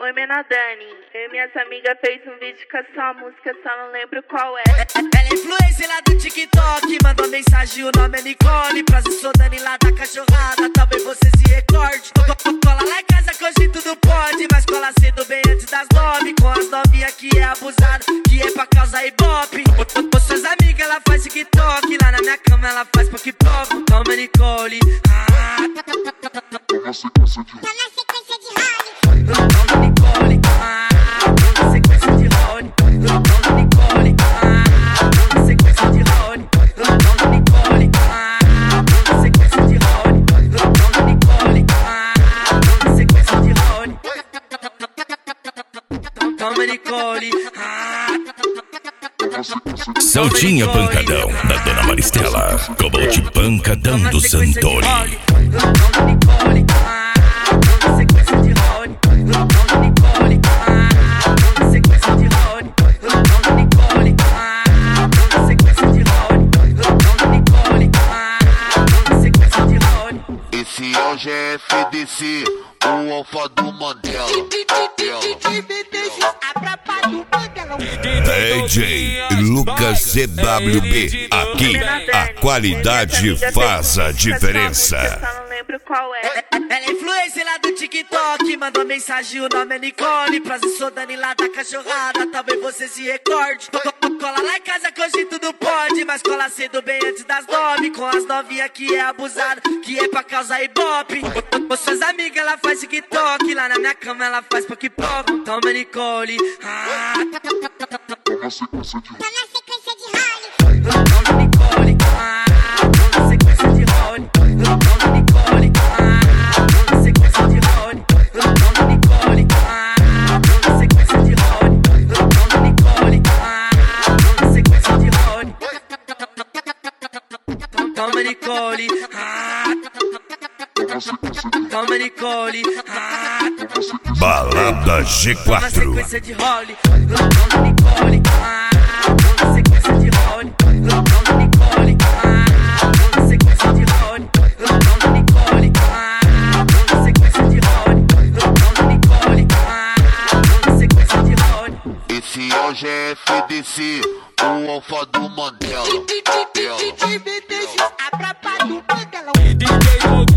Oi, Menadani. Eu e minhas amigas fez um vídeo com a sua música, só não lembro qual é. Ela é influencer lá do TikTok, mandou mensagem, o nome é Nicole. Prazer, sou Dani lá da cachorrada, talvez você se recorde. Cola lá em casa que hoje tudo pode, mas cola cedo bem antes das 9. Com as novinhas que é abusado, que é pra causar ibope. Com suas amigas ela faz TikTok, lá na minha cama ela faz poc-poc. Toma Nicole, Tá na sequência de Toma Nicole, toma sequência de Rony. Toma Nicole, toma sequência de Rony. Toma Nicole, toma sequência de Rony. Toma Nicole, toma sequência de Rony. Toma Nicole, Saltinha Pancadão, da Dona Maristela. Cobote Pancadão do Santori. Toma Nicole, toma sequência de Rony. Toma Nicole, toma sequência de Rony. Toma Nicole, toma sequência de Rony. Toma Nicole, toma sequência de Rony. Esse é o GFDC, o alfa do Mandela. DJ Lucas CWB. Aqui a qualidade faz a diferença. Só não lembro qual é. Ela é influencer lá do TikTok, mandou mensagem, o nome é Nicole. Prazer, sou Dani lá da cachorrada, talvez você se recorde. Cola lá em casa que hoje tudo pode, mas cola cedo bem antes das 9. Com as novinhas que é abusado, que é pra causar ibope. Com suas amigas ela faz TikTok, lá na minha cama ela faz poc-poc. Toma Nicole, Tá na sequência de toma Nicole, toma sequência de Rony. Toma Nicole, toma sequência de Rony. Toma Nicole, toma sequência de Rony. Toma Nicole, toma sequência de Rony. Toma Nicole, toma Nicole, Balada toma G4. sequência de Holly. Toma Nicole, toma sequência de Rony. Toma Nicole, toma sequência de Rony. Toma Nicole, toma sequência de Rony. Toma Nicole, toma sequência de Rony. Esse é o GFDC, o alfa do Mandela. DJ